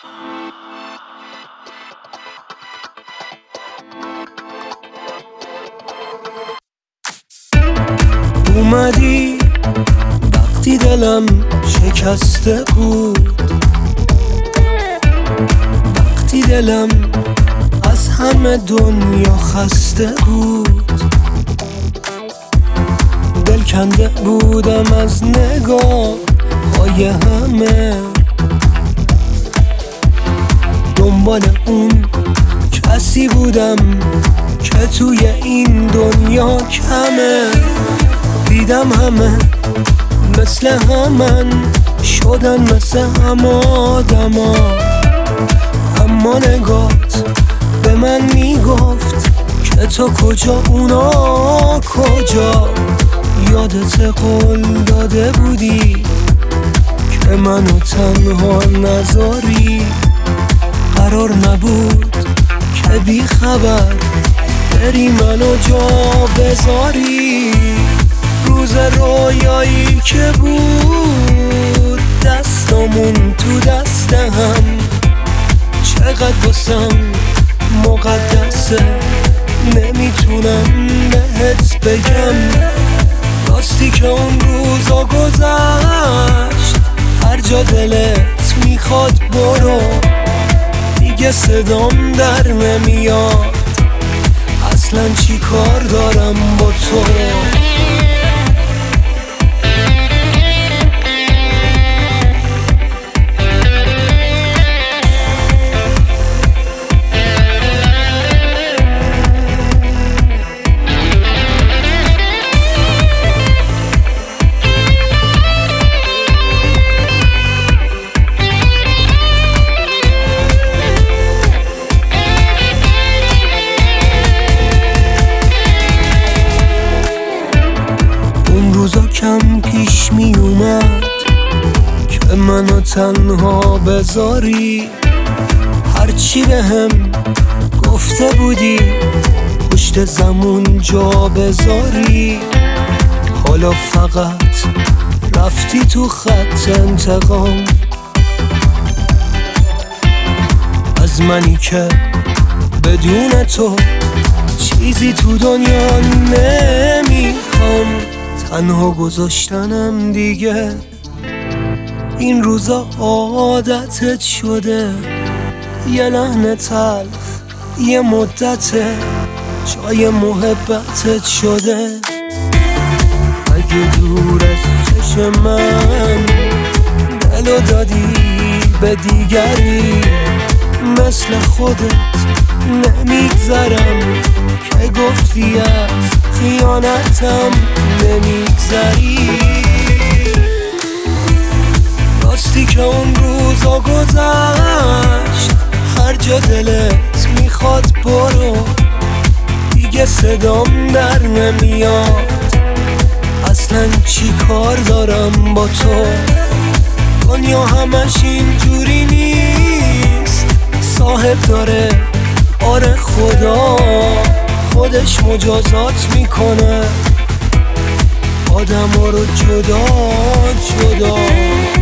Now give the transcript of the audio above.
اومدی وقتی دلم شکسته بود، وقتی دلم از همه دنیا خسته بود. دل کنده بودم از نگاه های همه، دنبال اون کسی بودم که توی این دنیا کمه. دیدم همه مثل همن شدن، مثل هم آدما، اما نگات به من میگفت که تو کجا اونا کجا. یادت قول داده بودی که منو تنها نذاری، قرار نبود که بی خبر بری منو جا بذاری. روز رویایی که بود دستامون تو دست هم، چقدر واسم مقدسه نمیتونم بهت بگم. راستی که اون روزا گذشت، هر جا دلت میخواد برو، دیگه صدام در نمیاد اصلا چی کار دارم با تو. کم پیش می اومد که منو تنها بذاری، هرچی به هم گفته بودی پشت زمون جا بذاری. حالا فقط رفتی تو خط انتقام از منی که بدون تو چیزی تو دنیا نمیخوام. تنها گذاشتنم دیگه این روزا عادتت شده، یه لحن تلخ یه مدته جای محبتت شده. اگه دور از چشم من دلو دادی به دیگری، مثل خودت نمیگذرم که گفتی از خیانتم نمیگذری. راستی که اون روزا گذشت، هر جا دلت میخواد برو، دیگه صدام در نمیاد اصلا چی کار دارم با تو. دنیا همش اینجوری نیست، صاحب داره آره خدا خودش مجازات میکنه آدم ها رو جدا جدا.